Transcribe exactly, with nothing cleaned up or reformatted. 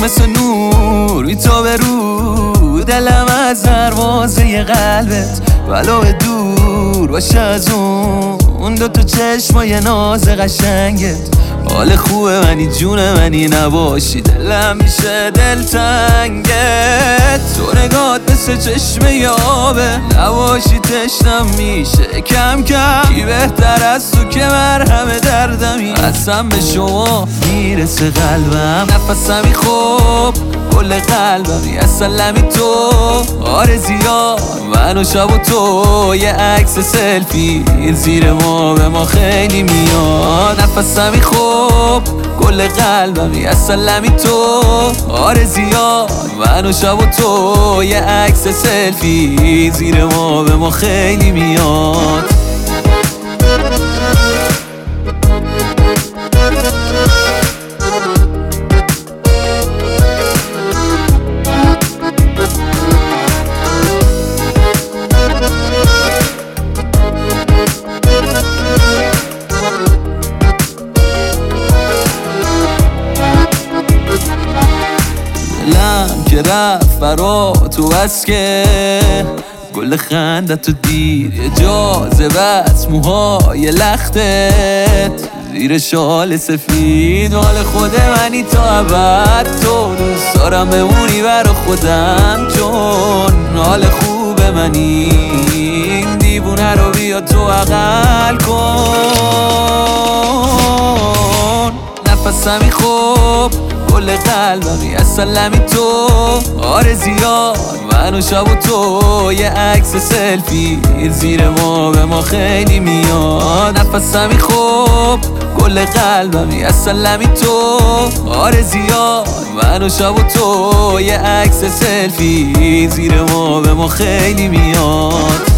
عشق مثل نور میتابه رو دلم از دروازه قلبت ولو دور باشه از اون اون دوتا چشمای ناز قشنگت. حال خوبه منی جون منی نباشی دلم میشه دلتنگت. تو نگات مثل چشمه یابه نباشی تشنم میشه کم کم. کی بهتر از تو که مرهم دردمی اصلا به شما میرسه قلبم. نفسمی خوب کل قلبمی اصلا تو آرزیا من و شب و تو یه عکس سلفی زیر ما به ما خیلی میاد. نفسمی خوب کل قلبمی اصلا تو آرزیا من و شب و تو یه عکس سلفی زیر ما به ما خیلی میاد. دلم که رفت برا تو بس که گل خندت تو دید یه جاذبت موهای لختت زیر شال سفید. مال خود منی تا ابد تو دوست دارم بمونی برا خودم چون حال خوب منی. این دیوونه رو بیا تو عقل کن. نفسمی خوب کل قلبمی اصلا تو آرزیا من و شب و تو یه عکس سلفی زیر ما به ما خیلی میاد. نفسمی خوب کل قلبمی اصلا تو آرزیا من و شب و تو یه عکس سلفی زیر ما به ما خیلی میاد.